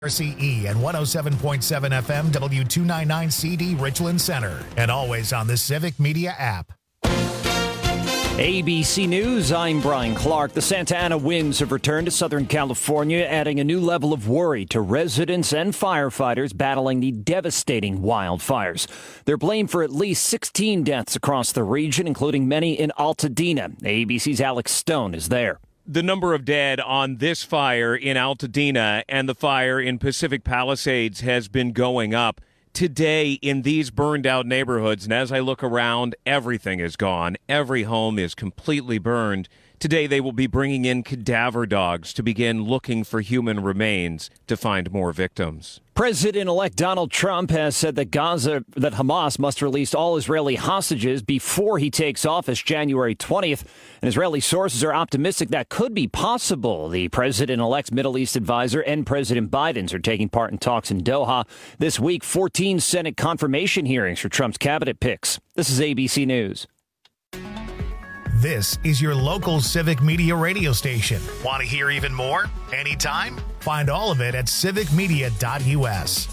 RCE and 107.7 FM W299CD Richland Center, and always on the Civic Media app. ABC News, I'm Brian Clark. The Santa Ana winds have returned to Southern California, adding a new level of worry to residents and firefighters battling the devastating wildfires. They're blamed for at least 16 deaths across the region, including many in Altadena. ABC's Alex Stone is there. The number of dead on this fire in Altadena and the fire in Pacific Palisades has been going up. Today, in these burned out neighborhoods, and as I look around, everything is gone. Every home is completely burned. Today, they will be bringing in cadaver dogs to begin looking for human remains to find more victims. President-elect Donald Trump has said that Hamas must release all Israeli hostages before he takes office January 20th. And Israeli sources are optimistic that could be possible. The president-elect's Middle East advisor and President Biden's are taking part in talks in Doha. This week, 14 Senate confirmation hearings for Trump's cabinet picks. This is ABC News. This is your local Civic Media radio station. Want to hear even more? Anytime? Find all of it at civicmedia.us.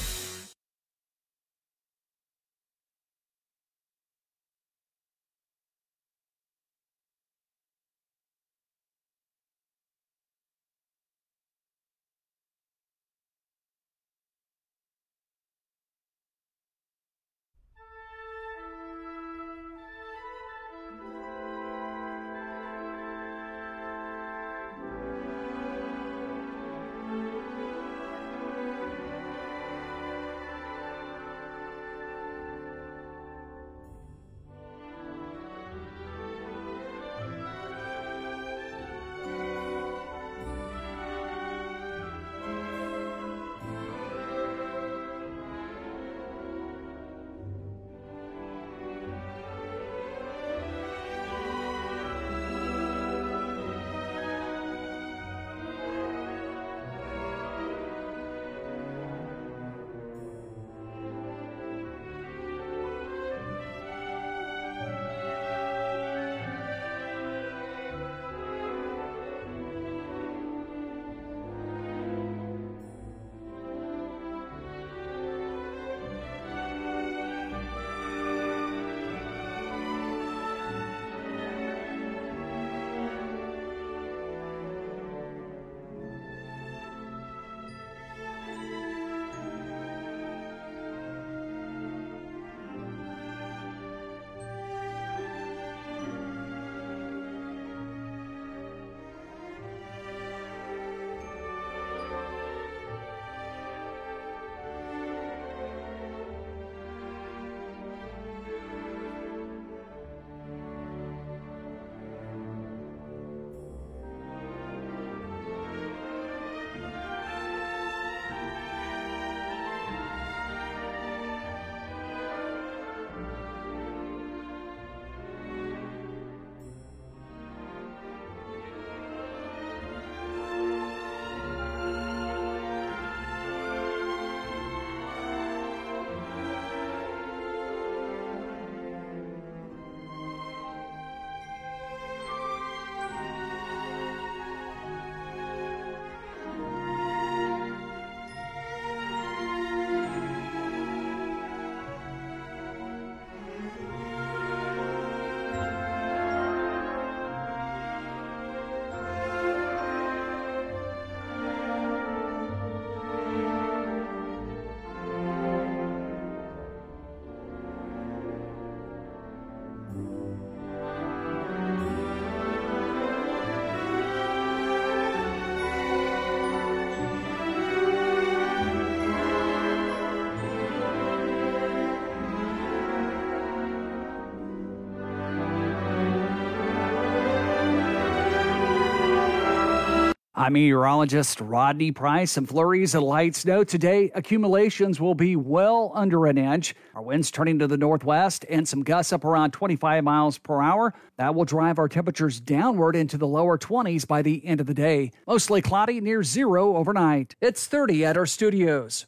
I'm meteorologist Rodney Price. Some flurries and light snow today. Accumulations will be well under an inch. Our winds turning to the northwest and some gusts up around 25 miles per hour. That will drive our temperatures downward into the lower 20s by the end of the day. Mostly cloudy, near zero overnight. It's 30 at our studios.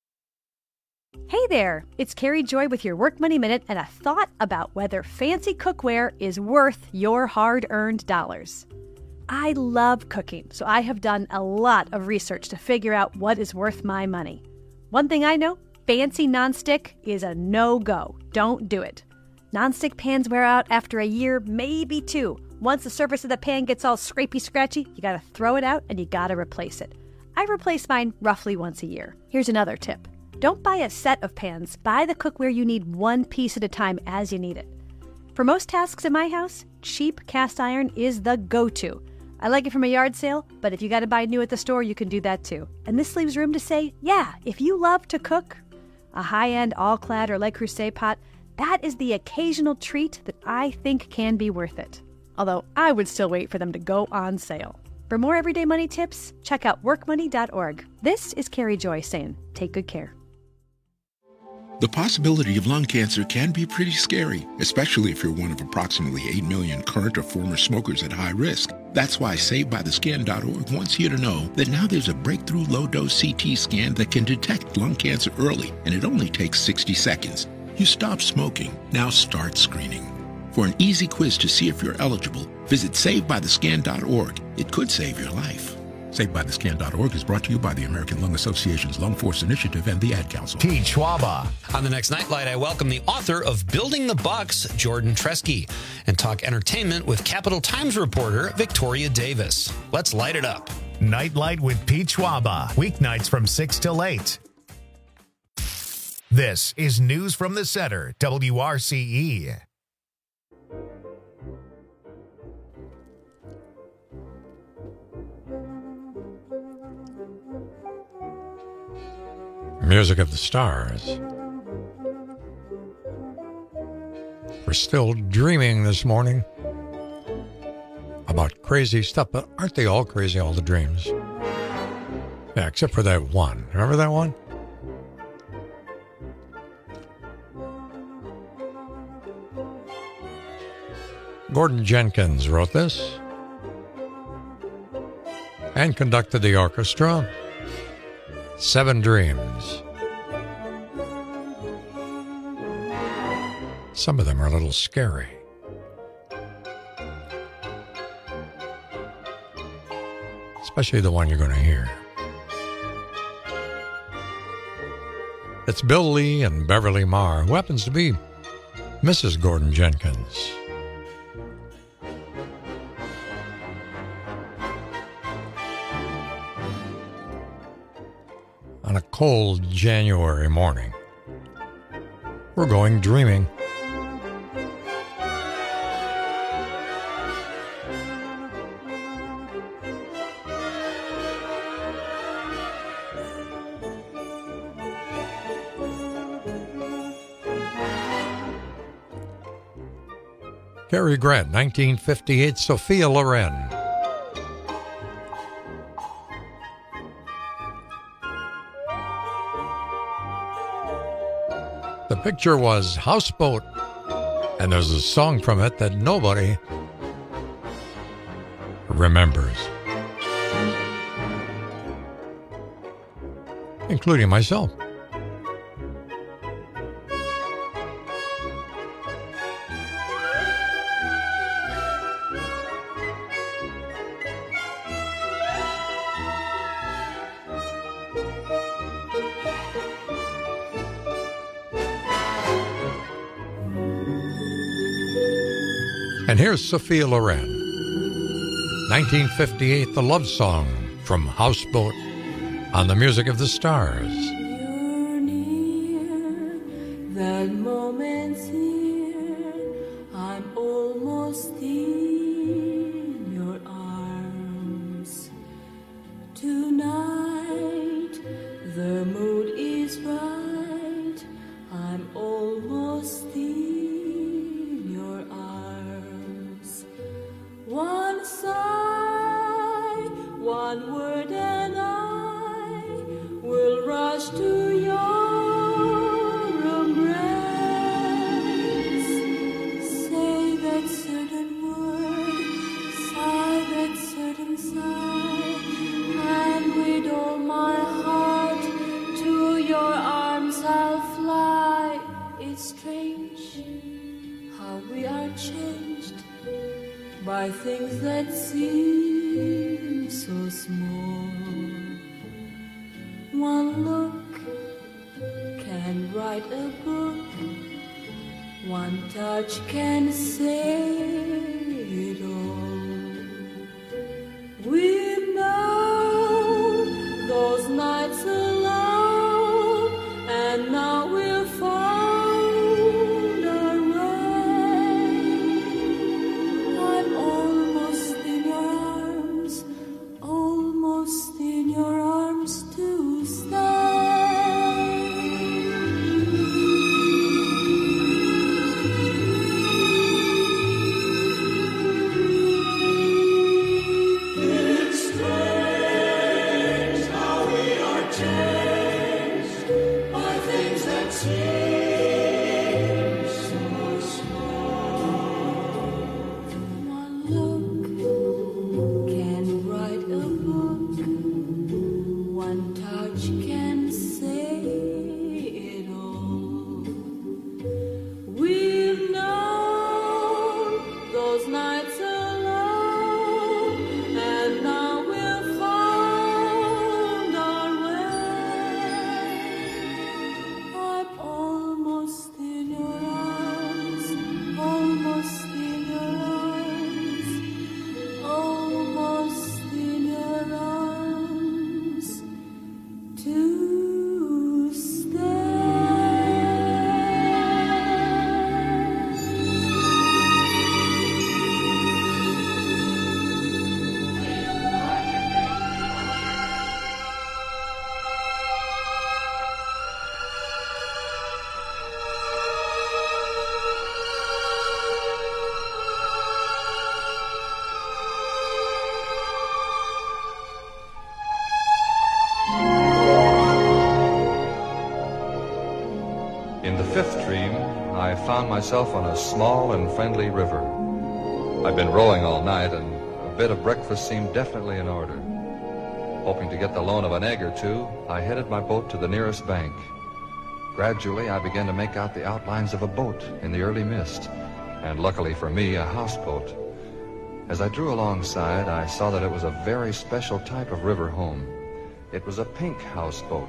Hey there, it's Carrie Joy with your Work Money Minute and a thought about whether fancy cookware is worth your hard-earned dollars. I love cooking, so I have done a lot of research to figure out what is worth my money. One thing I know, fancy nonstick is a no-go. Don't do it. Nonstick pans wear out after a year, maybe 2. Once the surface of the pan gets all scrapey-scratchy, you gotta throw it out and you gotta replace it. I replace mine roughly once a year. Here's another tip. Don't buy a set of pans. Buy the cookware you need one piece at a time as you need it. For most tasks in my house, cheap cast iron is the go-to. I like it from a yard sale, but if you gotta buy new at the store, you can do that too. And this leaves room to say, yeah, if you love to cook, a high-end All-Clad or Le Creuset pot, that is the occasional treat that I think can be worth it. Although I would still wait for them to go on sale. For more everyday money tips, check out workmoney.org. This is Carrie Joy saying, take good care. The possibility of lung cancer can be pretty scary, especially if you're one of approximately 8 million current or former smokers at high risk. That's why SaveByTheScan.org wants you to know that now there's a breakthrough low-dose CT scan that can detect lung cancer early, and it only takes 60 seconds. You stop smoking, now start screening. For an easy quiz to see if you're eligible, visit SaveByTheScan.org. It could save your life. SaveByTheScan.org is brought to you by the American Lung Association's Lung Force Initiative and the Ad Council. Pete Schwaba. On the next Nightlight, I welcome the author of Building the Bucks, Jordan Tresky, and talk entertainment with Capital Times reporter Victoria Davis. Let's light it up. Nightlight with Pete Schwaba. Weeknights from 6 till 8. This is News from the Center, WRCE. Music of the Stars. We're still dreaming this morning about crazy stuff, but aren't they all crazy, all the dreams? Yeah, except for that one. Remember that one? Gordon Jenkins wrote this and conducted the orchestra. 7 Dreams. Some of them are a little scary. Especially the one you're going to hear. It's Bill Lee and Beverly Marr, who happens to be Mrs. Gordon Jenkins. On a cold January morning, we're going dreaming. Cary Grant, 1958, Sophia Loren. The picture was Houseboat, and there's a song from it that nobody remembers, including myself. And here's Sophia Loren, 1958, the love song from Houseboat on the Music of the Stars. You're near, that moment's here, I'm almost in your arms. Tonight, the mood is right, I'm almost in your arms. One sigh, one word and I will rush to your embrace. Say that certain word, sigh that certain sigh, and with all my heart to your arms I'll fly. It's strange how we are changed by things that seem so small. One look can write a book. One touch can say it all. We've known those nights alone, and now we've found our way. I'm almost in your arms, almost in your arms to stay. In the fifth dream, I found myself on a small and friendly river. I'd been rowing all night, and a bit of breakfast seemed definitely in order. Hoping to get the loan of an egg or two, I headed my boat to the nearest bank. Gradually, I began to make out the outlines of a boat in the early mist, and luckily for me, a houseboat. As I drew alongside, I saw that it was a very special type of river home. It was a pink houseboat.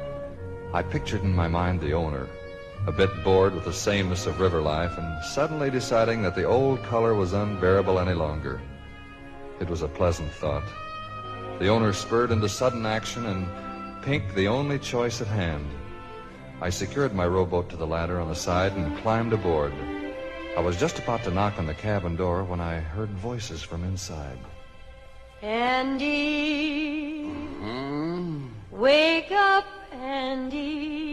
I pictured in my mind the owner, a bit bored with the sameness of river life, and suddenly deciding that the old color was unbearable any longer. It was a pleasant thought. The owner spurred into sudden action, and pink the only choice at hand. I secured my rowboat to the ladder on the side and climbed aboard. I was just about to knock on the cabin door when I heard voices from inside. Andy, wake up, Andy.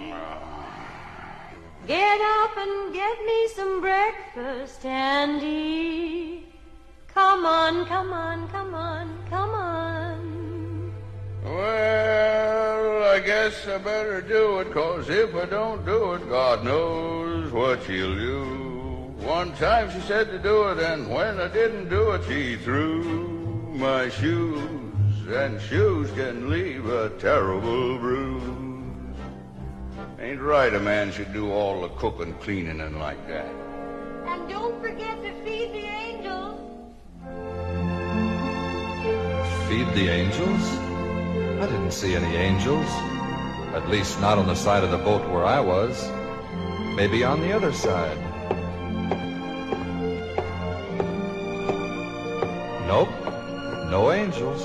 Get up and get me some breakfast, Andy. Come on, come on, come on, come on. Well, I guess I better do it, 'cause if I don't do it, God knows what she'll do. One time she said to do it, and when I didn't do it, she threw my shoes, and shoes can leave a terrible bruise. Ain't right a man should do all the cooking, cleaning, and like that. And don't forget to feed the angels. Feed the angels? I didn't see any angels. At least not on the side of the boat where I was. Maybe on the other side. Nope, no angels.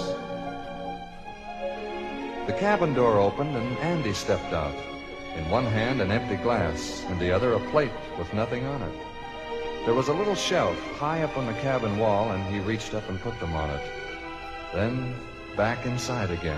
The cabin door opened and Andy stepped out. In one hand, an empty glass, in the other, a plate with nothing on it. There was a little shelf high up on the cabin wall, and he reached up and put them on it. Then back inside again.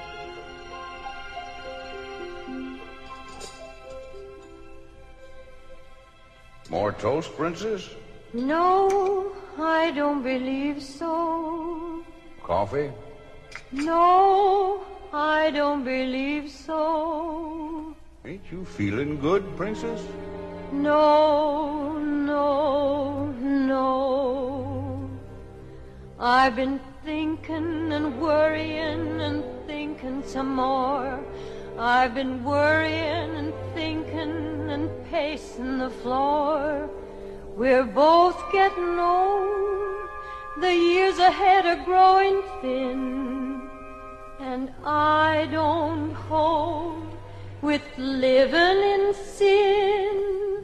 More toast, Princess? No, I don't believe so. Coffee? No, I don't believe so. Ain't you feeling good, Princess? No, no, no. I've been thinking and worrying and thinking some more. I've been worrying and thinking and pacing the floor. We're both getting old. The years ahead are growing thin, and I don't hold with living in sin.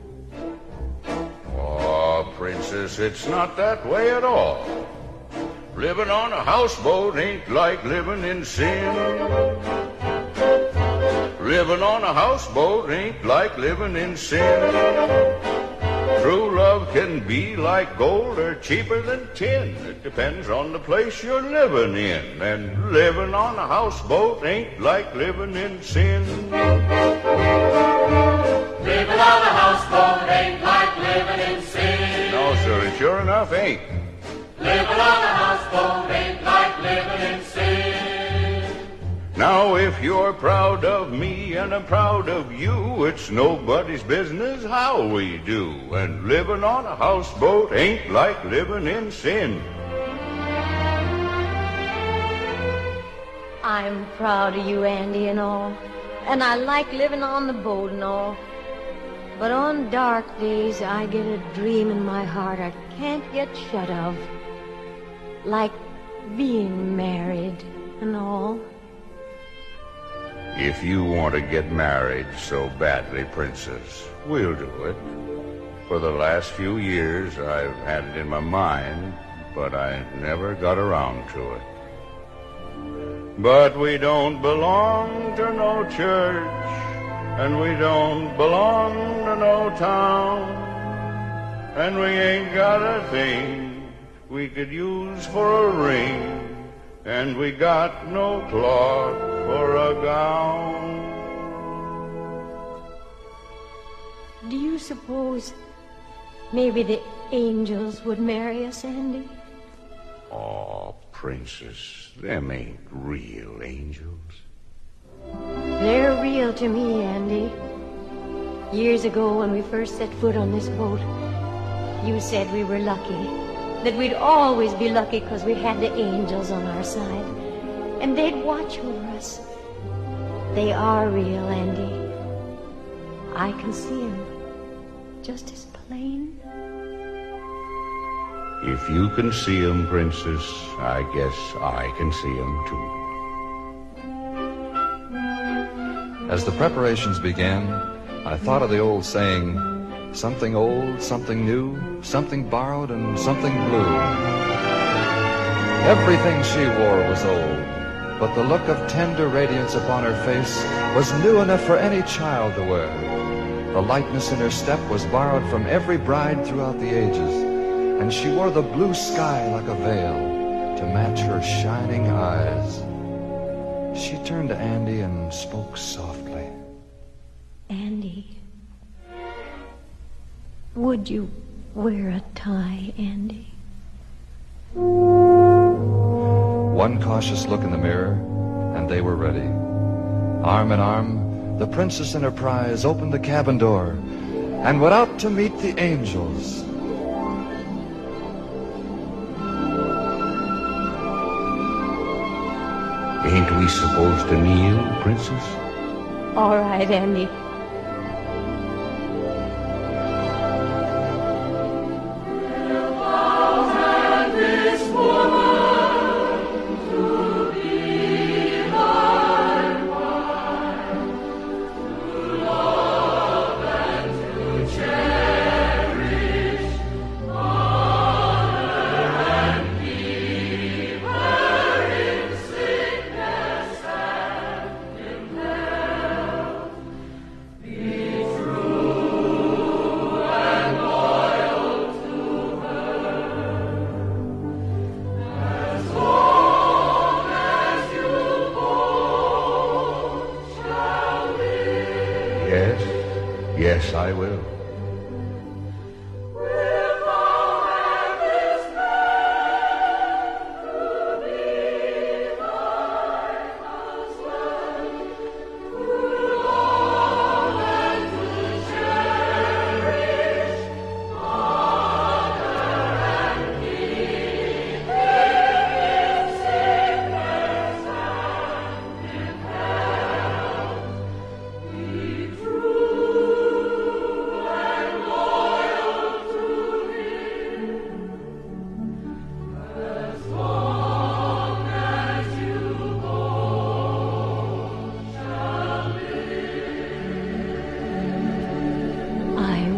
Oh, Princess, it's not that way at all. Living on a houseboat ain't like living in sin. Living on a houseboat ain't like living in sin. True love can be like gold or cheaper than tin. It depends on the place you're living in. And living on a houseboat ain't like living in sin. Living on a houseboat ain't like living in sin. No, sir, it sure enough ain't. Living on a houseboat ain't like living in sin. Now, if you're proud of me and I'm proud of you, it's nobody's business how we do. And living on a houseboat ain't like living in sin. I'm proud of you, Andy, and all, and I like living on the boat and all. But on dark days, I get a dream in my heart I can't get shut of, like being married and all. If you want to get married so badly, Princess, we'll do it. For the last few years, I've had it in my mind, but I never got around to it. But we don't belong to no church, and we don't belong to no town, and we ain't got a thing we could use for a ring, and we got no cloth for a gown. Do you suppose maybe the angels would marry us, Andy? Oh, Princess, them ain't real angels. They're real to me, Andy. Years ago, when we first set foot on this boat, you said we were lucky, that we'd always be lucky because we had the angels on our side, and they'd watch over us. They are real, Andy. I can see them just as plain. If you can see 'em, Princess, I guess I can see 'em too. As the preparations began, I thought of the old saying, something old, something new, something borrowed, and something blue. Everything she wore was old, but the look of tender radiance upon her face was new enough for any child to wear. The lightness in her step was borrowed from every bride throughout the ages, and she wore the blue sky like a veil to match her shining eyes. She turned to Andy and spoke softly. Andy, would you wear a tie, Andy? One cautious look in the mirror, and they were ready. Arm in arm, the Princess and her prize opened the cabin door and went out to meet the angels. Ain't we supposed to kneel, Princess? All right, Andy. Yes, I will.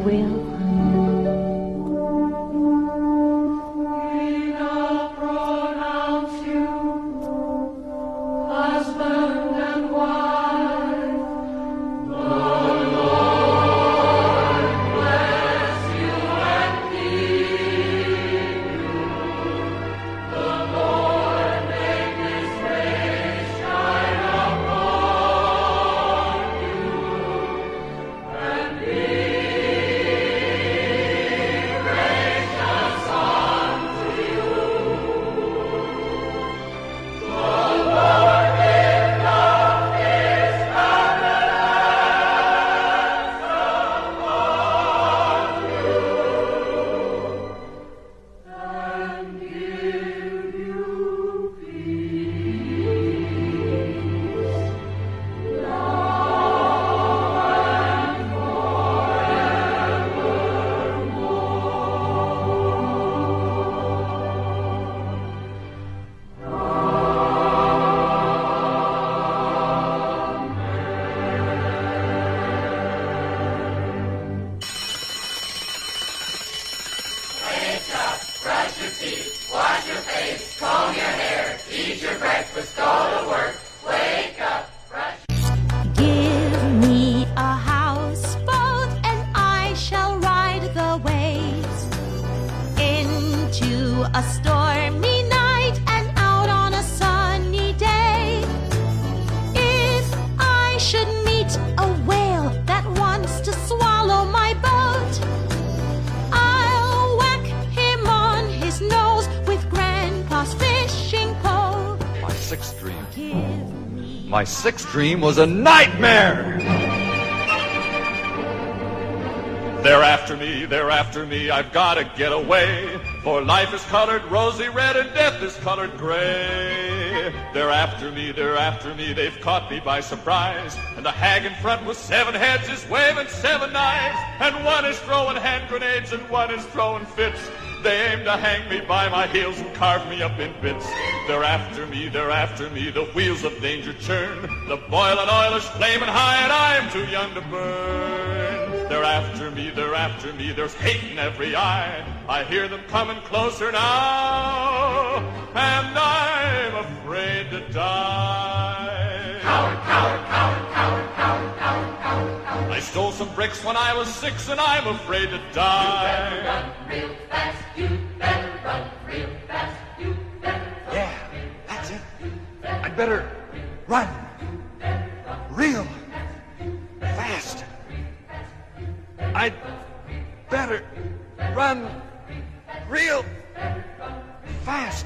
will. A stormy night and out on a sunny day. If I should meet a whale that wants to swallow my boat, I'll whack him on his nose with Grandpa's fishing pole. My sixth dream was a nightmare! They're after me, I've gotta get away. For life is colored rosy red and death is colored gray. They're after me, they've caught me by surprise. And the hag in front with 7 heads is waving 7 knives. And one is throwing hand grenades and one is throwing fits. They aim to hang me by my heels and carve me up in bits. They're after me, the wheels of danger churn. The boiling oil is flaming high and I'm too young to burn. They're after me, there's hate in every eye. I hear them coming closer now, and I'm afraid to die. Coward, coward, coward, coward, coward, coward, coward, coward. I stole some bricks when I was 6 and I'm afraid to die. You better run real fast, you better run real fast, you better run. Yeah, that's it. I'd better run real fast. I'd better run real fast.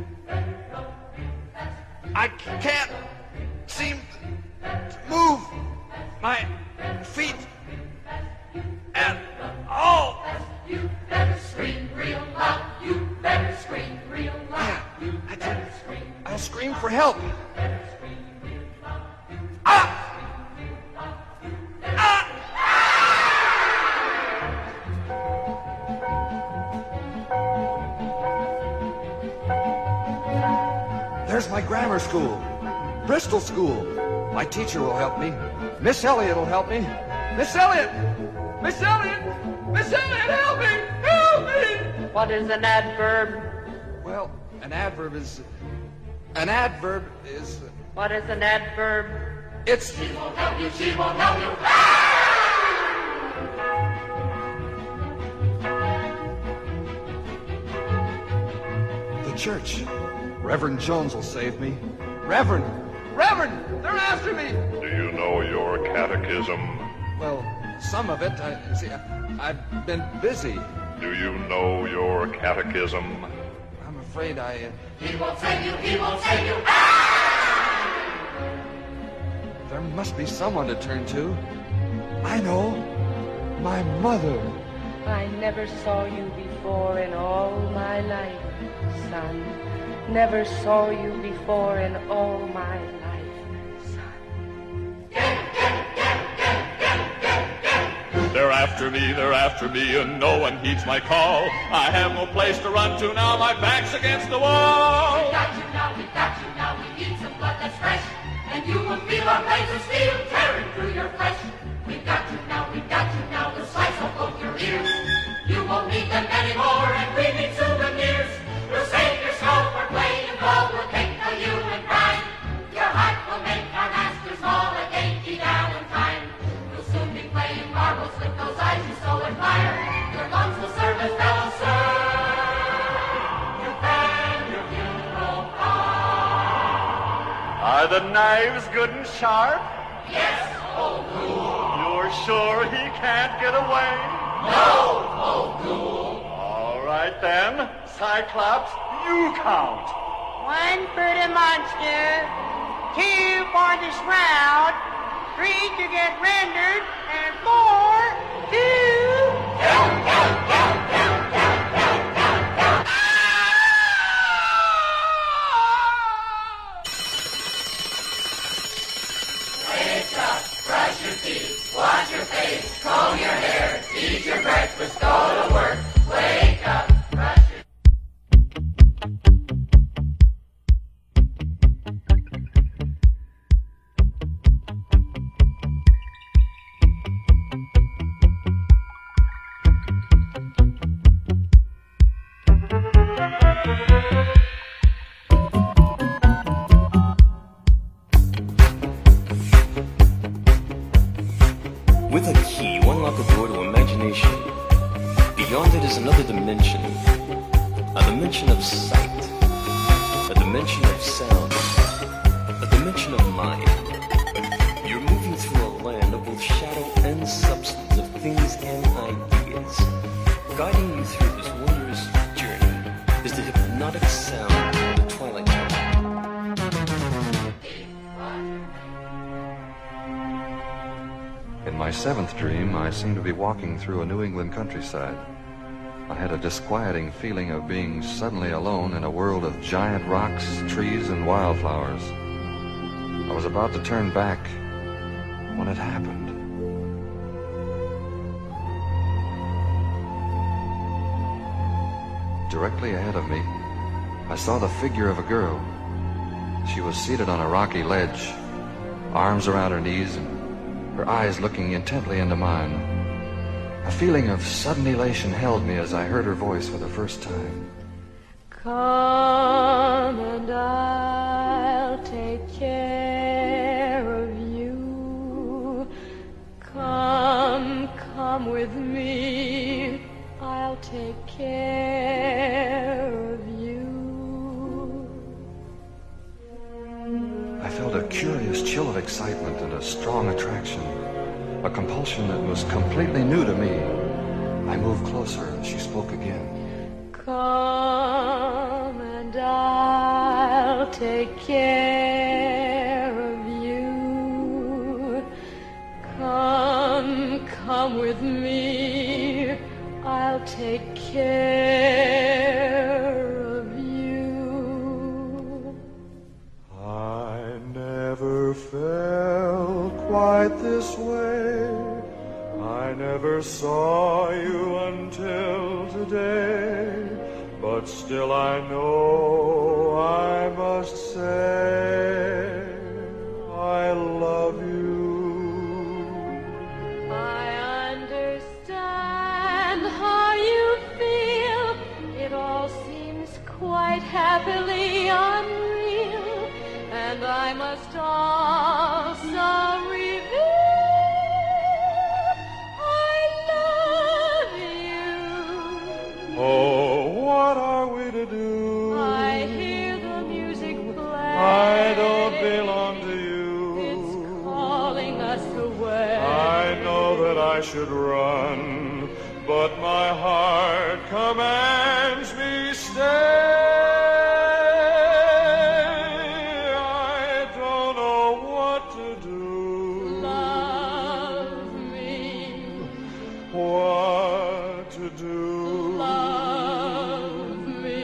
I can't seem to move my feet at all. You better scream real loud. You better scream real loud. You better scream. I'll scream for help. Ah! Ah! There's my grammar school, Bristol School. My teacher will help me. Miss Elliott will help me. Miss Elliott! Miss Elliott! Miss Elliott, help me! Help me! What is an adverb? Well, an adverb is... What is an adverb? It's... She won't help you, she won't help you. The church. Reverend Jones will save me. Reverend! They're after me! Do you know your catechism? Well, some of it. I've been busy. Do you know your catechism? I'm afraid He won't save you, he won't save you. There must be someone to turn to. I know. My mother. I never saw you before in all my life, son. Never saw you before in all my life, son. They're after me, and no one heeds my call. I have no place to run to now, my back's against the wall. We got you now, we got you now, we need some blood that's fresh. And you will feel our blades of steel tearing through your flesh. We got you now, the slice of both your Are the knives good and sharp? Yes, old ghoul. You're sure he can't get away? No, old ghoul. All right then, Cyclops, you count. 1 for the monster, 2 for the shroud, 3 to get rendered, and 4 to... Count, count, count, count, count, count, count, count. Wake up, brush your teeth, wash your face, comb your hair, eat your breakfast, go to work. Wake up, brush your With a key, you unlock a door to imagination. Beyond it is another dimension. A dimension of sight. A dimension of sound. A dimension of mind. You're moving through a land of both shadow and substance, of things and ideas. Guiding you through this wondrous journey is the hypnotic sound of the Twilight Zone. In my 7th dream, I seemed to be walking through a New England countryside. I had a disquieting feeling of being suddenly alone in a world of giant rocks, trees, and wildflowers. I was about to turn back when it happened. Directly ahead of me, I saw the figure of a girl. She was seated on a rocky ledge, arms around her knees, and her eyes looking intently into mine. A feeling of sudden elation held me as I heard her voice for the first time. Come and I'll take care of you. Come, come with me. I'll take care of you. I felt a curious chill of excitement and a strong attraction, a compulsion that was completely new to me. I moved closer and she spoke again. Come and I'll take care of you. Come, come with me. I'll take care of you. I never felt quite this way. I never saw you until today. But still I know I must say I love you. I understand how you feel. It all seems quite happily unreal. And I must also reveal I love you. Oh, what are we to do? I hear the music play. I don't belong to you. It's calling us away. I know that I should run, but my heart commands me stay. I don't know what to do. Love me. What to do. Love me.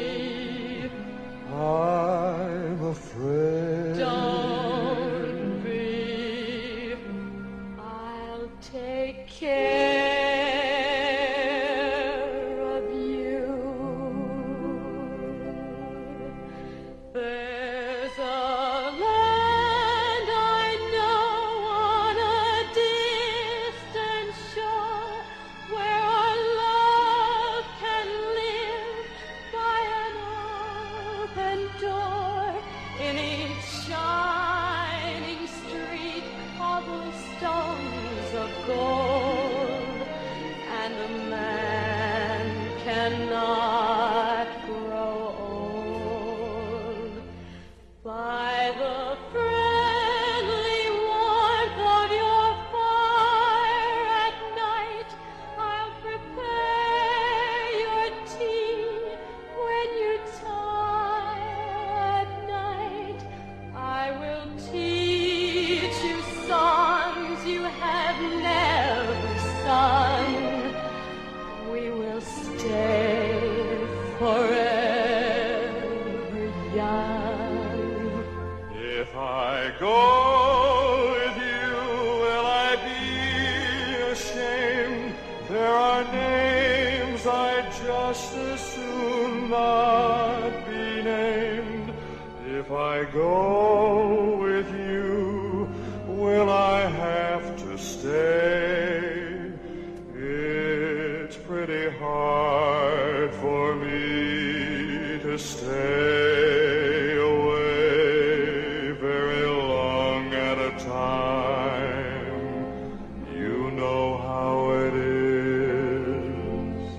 I'm afraid. Don't be. I'll take care of you. There's a land I know on a distant shore where our love can live by an open door. In each shining street, cobblestones of gold, and a man cannot grow old by the friend just as soon not be named. If I go with you, will I have to stay? It's pretty hard for me to stay away very long at a time. You know how it is.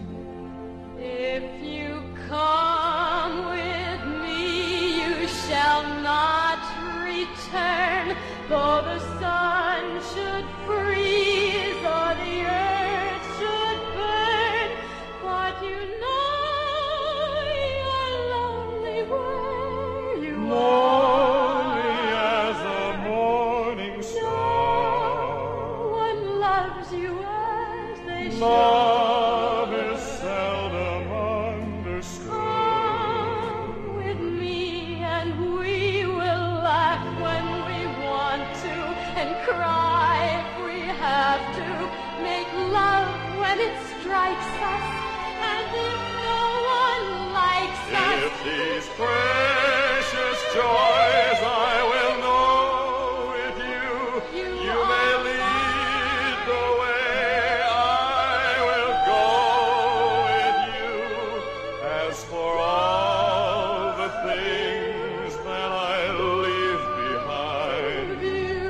If you come with me, you shall not return, though the sun should freeze or the earth should burn. But you know you're lonely where you Lonely as a morning star. No one loves you as they should. Love is seldom understood. Come with me and we will laugh when we want to and cry if we have to. Make love when it strikes us, and if no one likes us, If these precious joys I will know with you, you may lead the way, I will go with you. As for all the things that I leave behind,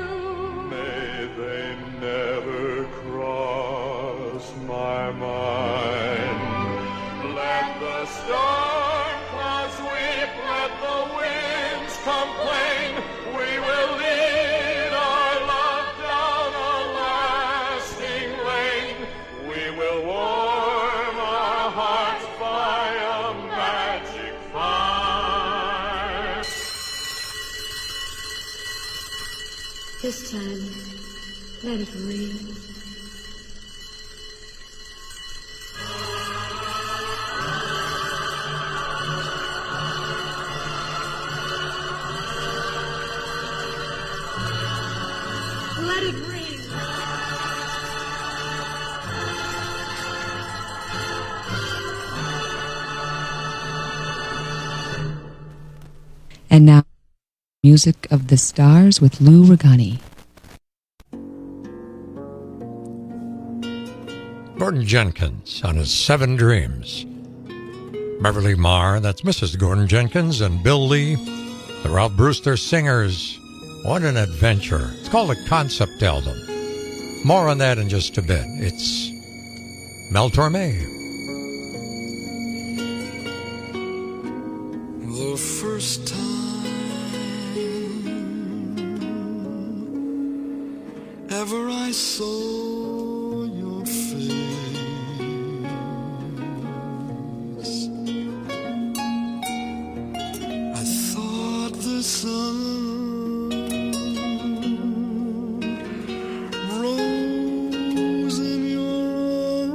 may they never cross my mind. Let the storm clouds weep, let the winds complain. We will lead our love down a lasting lane. We will warm our hearts by a magic fire. This time, let it rain. Let it rain. And now, Music of the Stars with Lou Regani. Gordon Jenkins on his 7 Dreams. Beverly Marr, that's Mrs. Gordon Jenkins, and Bill Lee, the Ralph Brewster Singers. What an adventure. It's called a concept album. More on that in just a bit. It's Mel Torme. The first time ever I saw your face, I thought the sun rose in your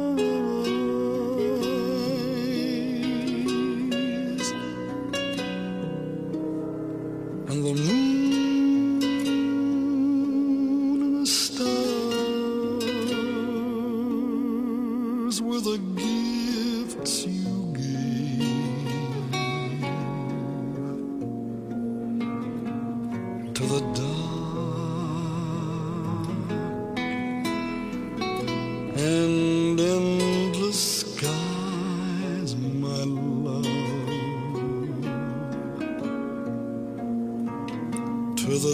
eyes, and the moon and the stars were the gifts you gave to the dark and endless skies, my love, to the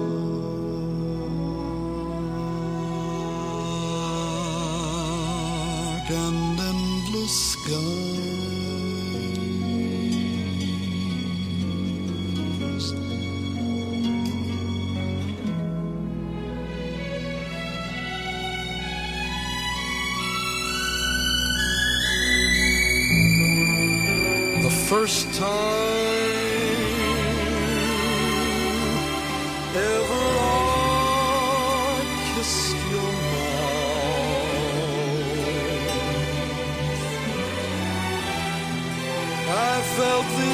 dark and endless skies. The first time ever I kissed your mouth, I felt the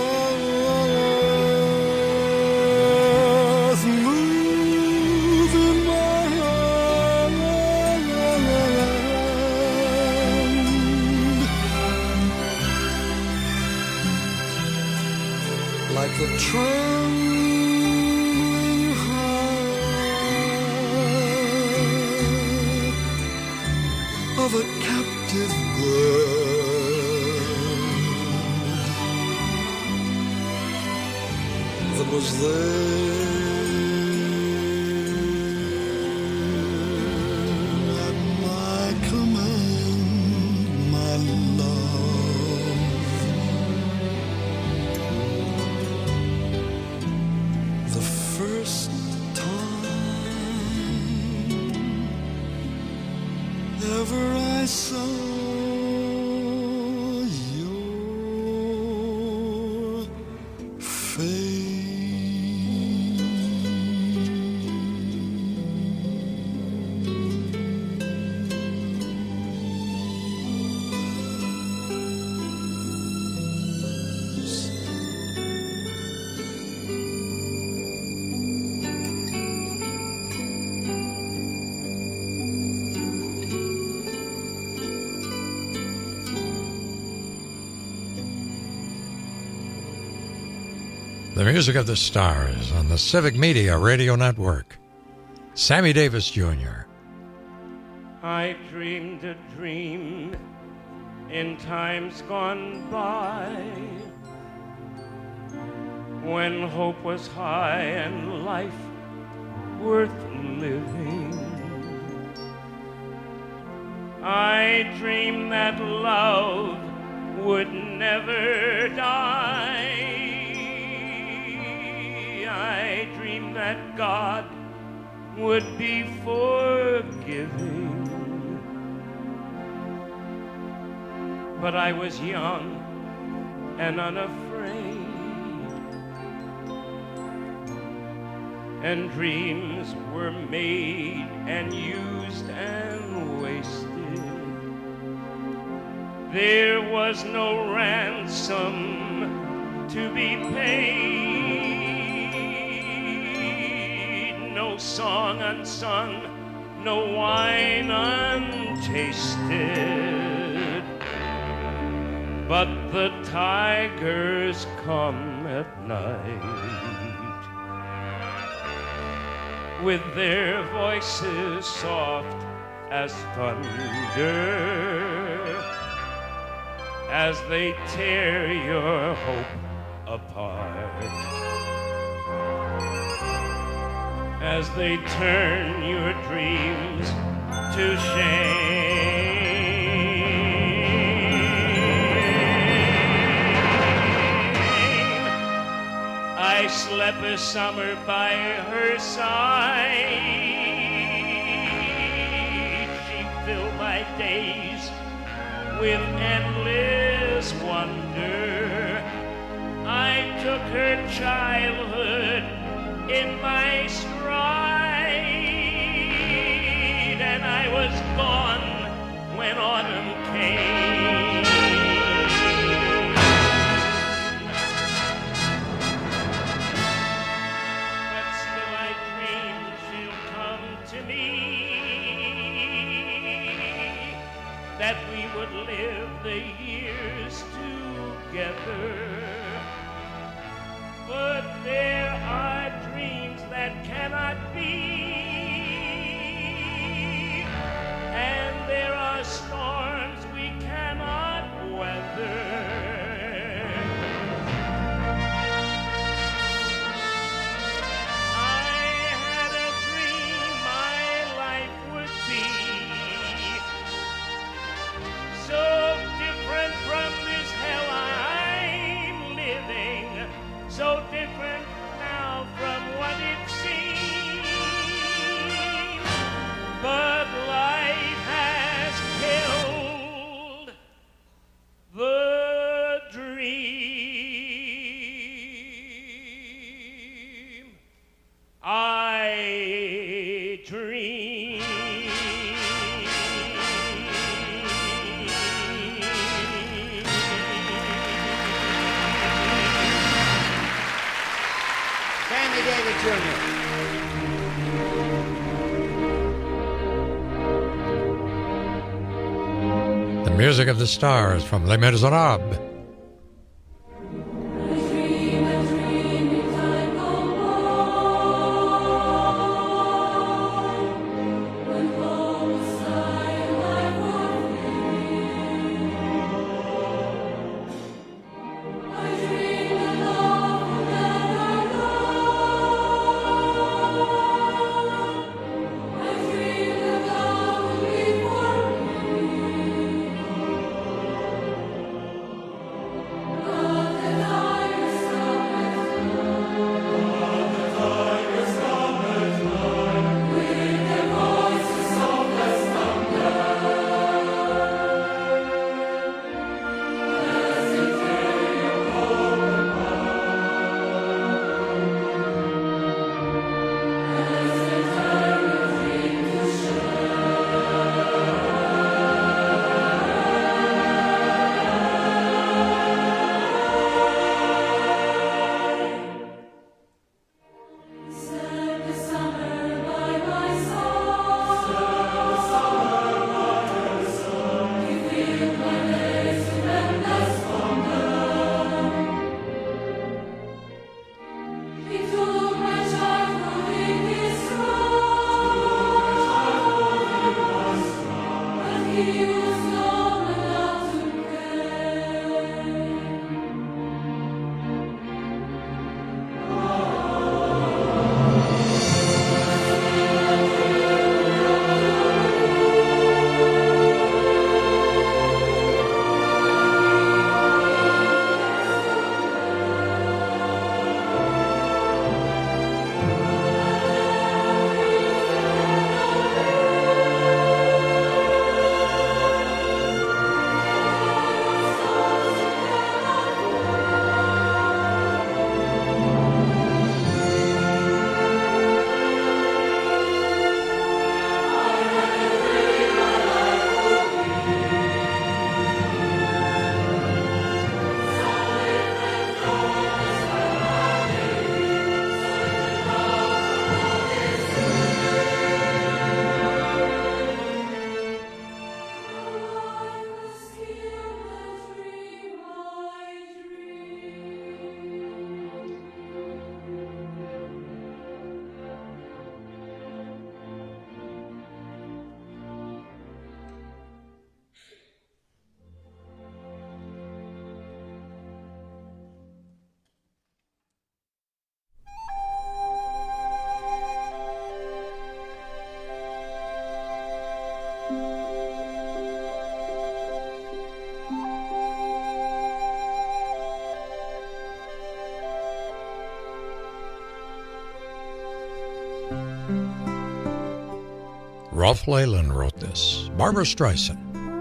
earth move in my hand, the trembling heart of a captive bird that was there at my command, my love. The first time ever I saw your face. The music of the stars on the Civic Media Radio Network. Sammy Davis Jr. I dreamed a dream in times gone by, when hope was high and life worth living. I dreamed that love would never die. I dreamed that God would be forgiving. But I was young and unafraid, and dreams were made and used and wasted. There was no ransom to be paid, no song unsung, no wine untasted. But the tigers come at night, with their voices soft as thunder, as they tear your hope apart, as they turn your dreams to shame. I slept a summer by her side. She filled my days with endless wonder. I took her childhood in my stride, and I was gone when autumn came. But still I dream she'll come to me, that we would live the years together. But there are dreams that cannot be, and there are storms we cannot weather. I had a dream my life would be so different from this hell I'm living, so different now from what it seemed. But life has killed the dream I dreamed. Sammy Davis Jr. The music of the stars from Les Miserables. I dream a dream Ralph Leyland wrote this. Barbara Streisand.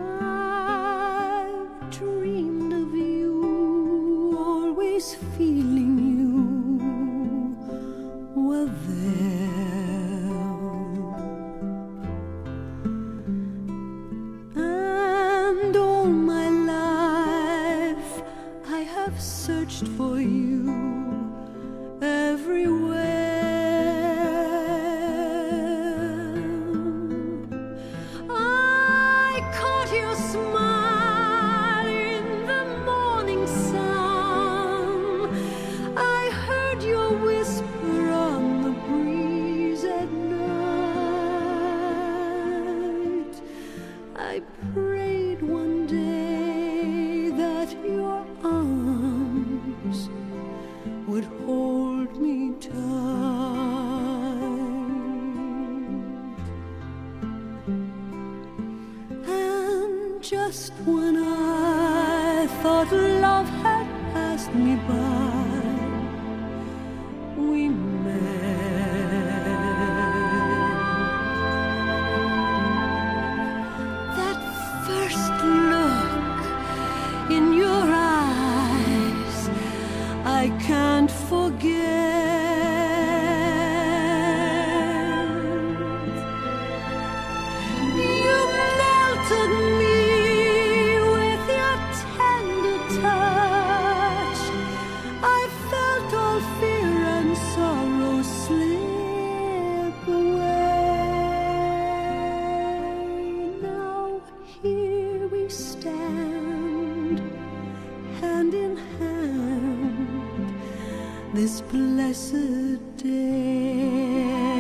I've dreamed of you, always feeling you were there. And all my life I have searched for you everywhere. I prayed one day that your arms would hold me tight. And just when I thought love had passed me by, we met. In your eyes, I can't forget. You melted me with your tender touch. I felt all fear and sorrow slip away. Now here we stand, hand in hand, this blessed day.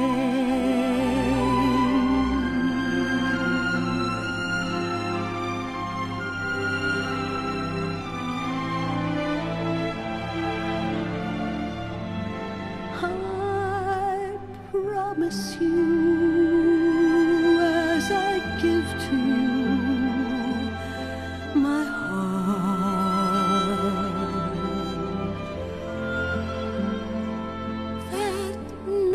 I promise you, as I give to you my heart, that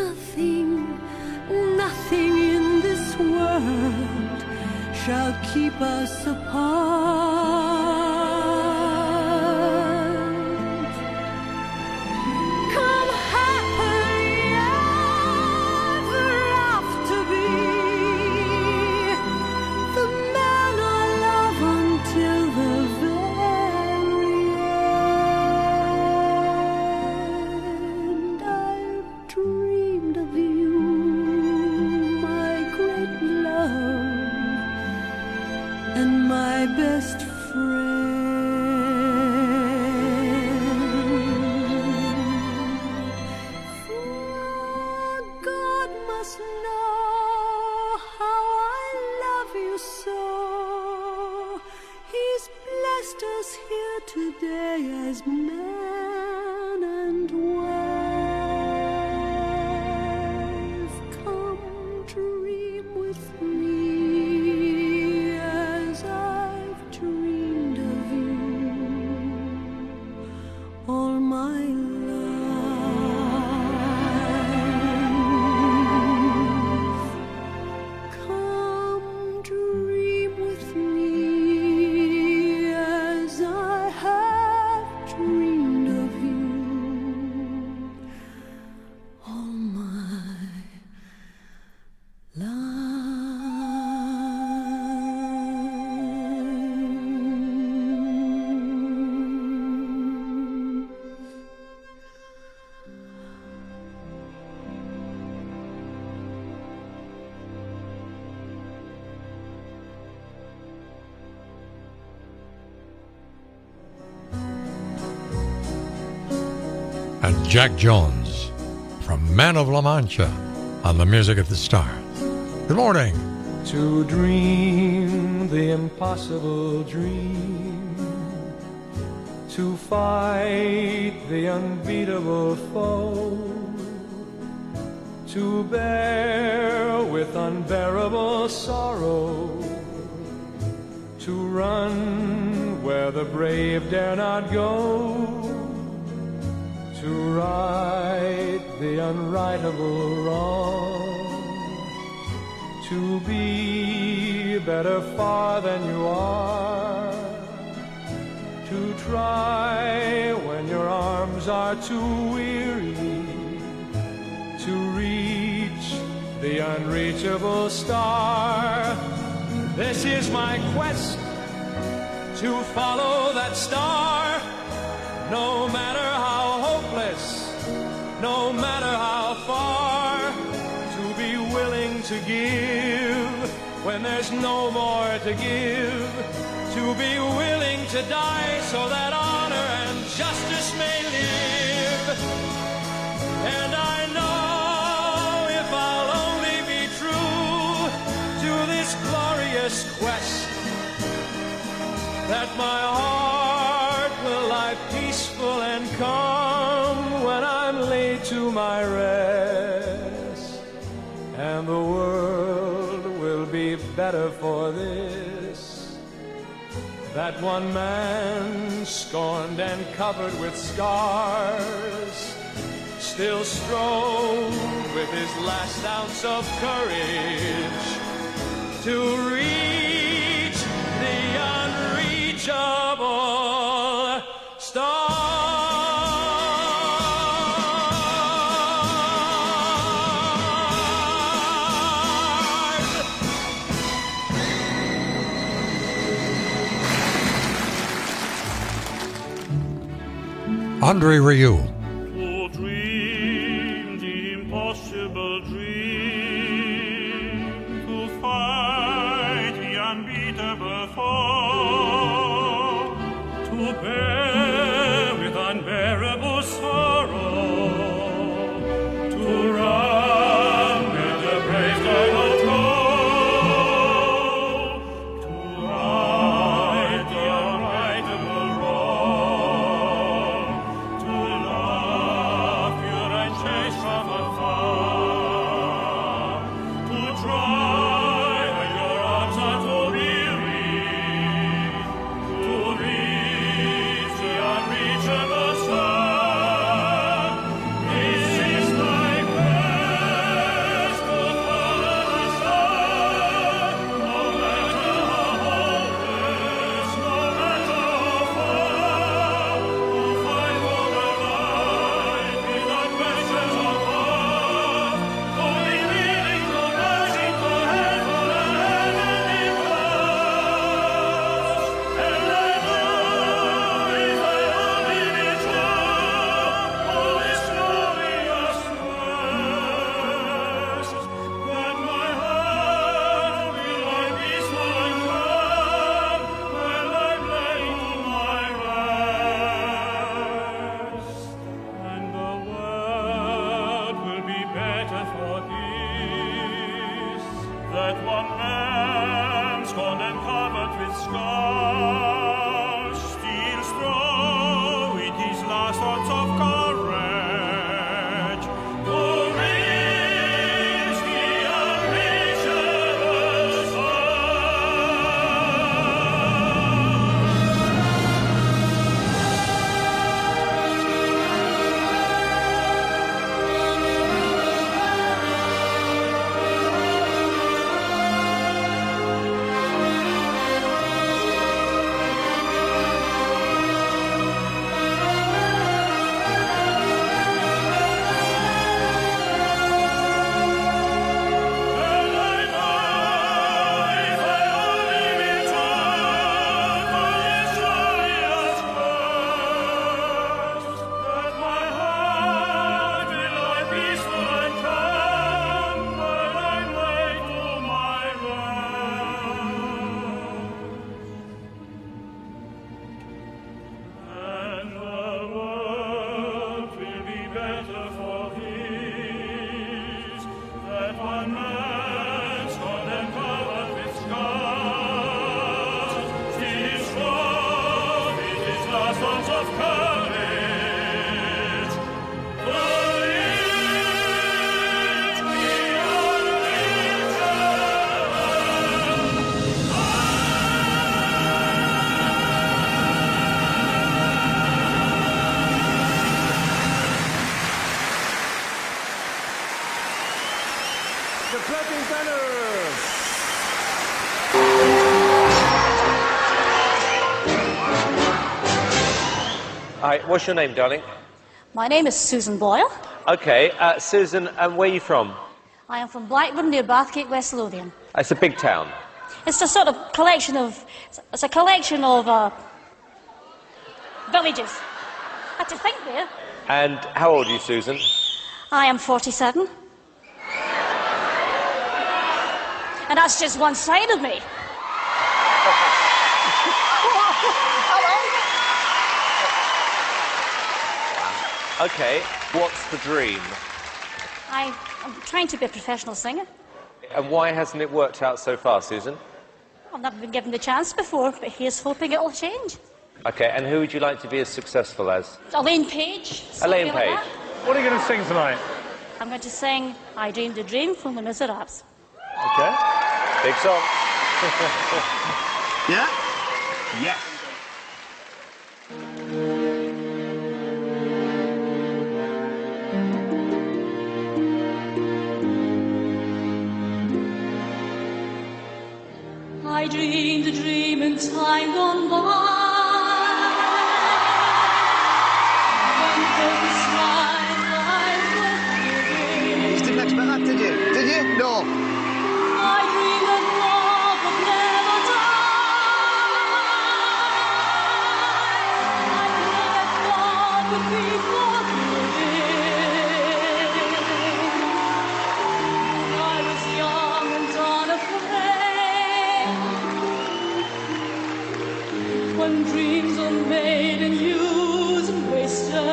nothing in this world shall keep us apart. Come happily ever after be the man I love until the very end. I've dreamed of you, my great love and my best today as man and wife. Come dream with me as I've dreamed of you all my life. Come dream with me as I have dreamed of you all my And Jack Jones from Man of La Mancha on the Music of the Stars. Good morning. To dream the impossible dream, to fight the unbeatable foe, to bear with unbearable sorrow, to run where the brave dare not go, to right the unrightable wrong, to be better far than you are, to try when your arms are too weary, to reach the unreachable star. This is my quest, to follow that star, no matter how hopeless, no matter how far, to be willing to give when there's no more to give, to be willing to die so that honor and justice may live. And I know if I'll only be true to this glorious quest, that my heart will lie peaceful and calm when I'm laid to my rest, and the world will be better for this, that one man scorned and covered with scars still strove with his last ounce of courage to reach the unreachable star. Andre Rieu. To dream the impossible dream, to fight the unbeatable foe, to bear with unbearable sorrow, to run where the brave dare not go, to right the unrightable wrong, to love pure and chaste from afar, to try when your arms are too weary, to reach the unreachable star. This is my quest to follow the star, no matter how hopeless, no matter how far, to fight for the light without questions of heart, to be willing to rise into heaven and heavenly clouds. And I know if I only be true all this glorious quest, that my heart will lie peaceful and calm when I'm laid to my rest, and the world will be better for this, that one man scorned and covered with scars still strong of courage. For it we are The Floating Banners. Hi, what's your name, darling? My name is Susan Boyle. Okay, Susan, where are you from? I am from Blackburn near Bathgate, West Lothian. It's a big town. It's a sort of collection of... It's a collection of villages. Had to think there. And how old are you, Susan? I am 47. And that's just one side of me. Okay, what's the dream? I'm trying to be a professional singer. And why hasn't it worked out so far, Susan? I've never been given the chance before, but here's hoping it'll change. Okay, and who would you like to be as successful as? Elaine Page. Elaine something like Page. that. What are you going to sing tonight? I'm going to sing I Dreamed a Dream from Les Miserables. Okay. Big song. Yeah? Yes. I dreamed a dream in time gone by. When the sunlight was giving. You didn't expect that, did you? Did you? No. I dreamed that love would never die. I dreamed that God would be forgiving. I was young and unafraid. When dreams are made and used and wasted, there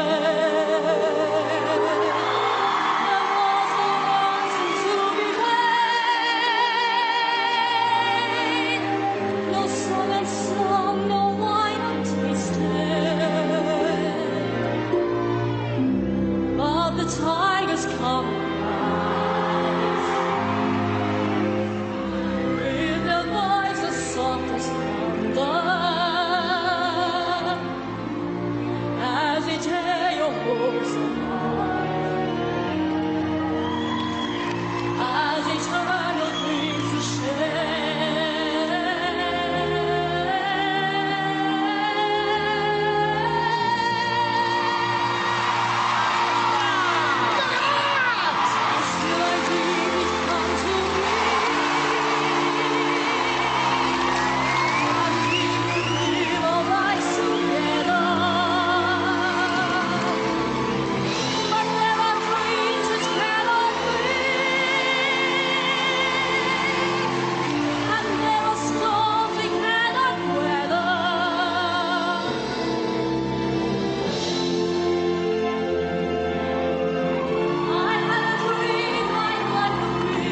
was no ransom to be paid, no song unsung, no wine untasted. But the tigers come with their voices soft as thunder, as they tear your hopes apart, as they turn your dreams to Still I dream you'd come to me. I dream we live our lives together. But there are dreams which cannot be, and there are storms we cannot weather. I had a dream like what could be,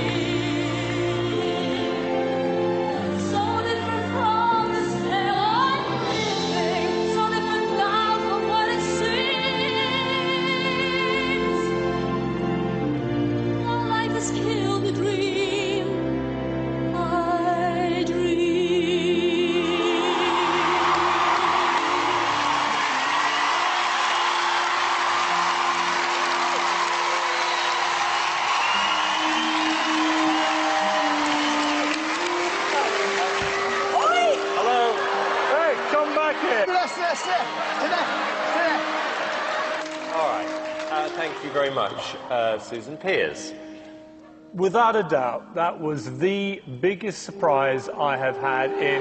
so different from this tale I'm living, so different now from what it seems. Now life has killed the dream I Hello. Hey, come back here. All right. Thank you very much, Susan Piers. Without a doubt, that was the biggest surprise I have had in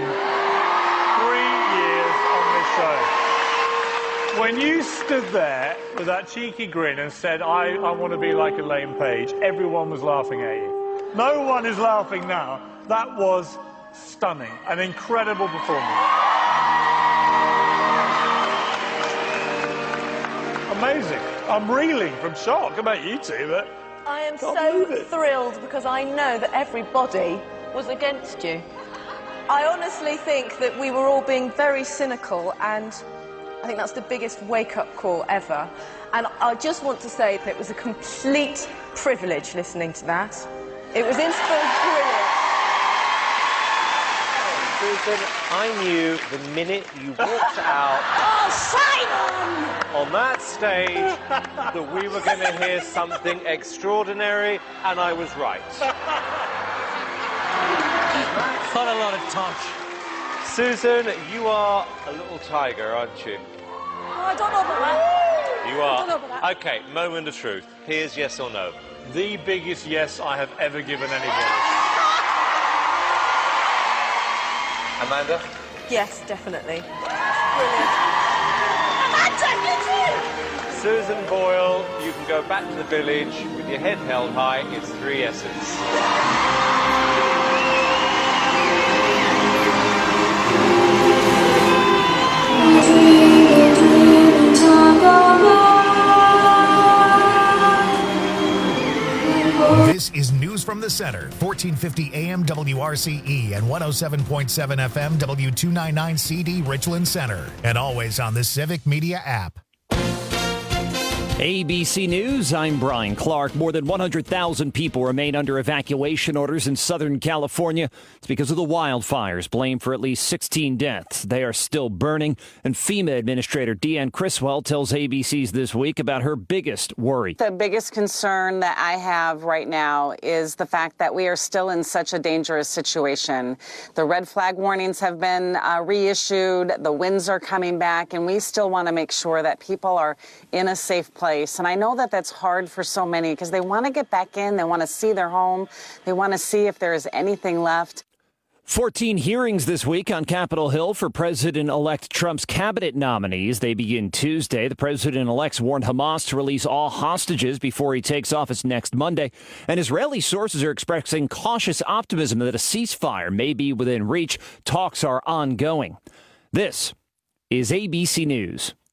3 years on this show. When you stood there with that cheeky grin and said, I want to be like Elaine Page, everyone was laughing at you. No one is laughing now. That was stunning. An incredible performance. Amazing. I'm reeling from shock. How about you two? But I am Can't so believe it. thrilled because I know that everybody was against you. I honestly think that we were all being very cynical, and I think that's the biggest wake-up call ever. And I just want to say that it was a complete privilege listening to that. It was brilliant. Susan, I knew the minute you walked out on that stage that we were going to hear something extraordinary, and I was right. Not a lot of touch. Susan, you are a little tiger, aren't you? I don't know about that. You are. Okay, moment of truth. Here's yes or no. The biggest yes I have ever given anybody. Amanda? Yes, definitely. Brilliant. Amanda, you too! Susan Boyle, you can go back to the village with your head held high. It's 3 yeses. This is News from the Center, 1450 AM WRCE and 107.7 FM W299 CD Richland Center, and always on the Civic Media app. ABC News, I'm Brian Clark. More than 100,000 people remain under evacuation orders in Southern California. It's because of the wildfires, blamed for at least 16 deaths. They are still burning, and FEMA Administrator Deanne Criswell tells ABC's This Week about her biggest worry. The biggest concern that I have right now is the fact that we are still in such a dangerous situation. The red flag warnings have been reissued, the winds are coming back, and we still want to make sure that people are in a safe place. And I know that that's hard for so many because they want to get back in. They want to see their home. They want to see if there is anything left. 14 hearings this week on Capitol Hill for President-elect Trump's cabinet nominees. They begin Tuesday. The president-elect's warned Hamas to release all hostages before he takes office next Monday. And Israeli sources are expressing cautious optimism that a ceasefire may be within reach. Talks are ongoing. This is ABC News.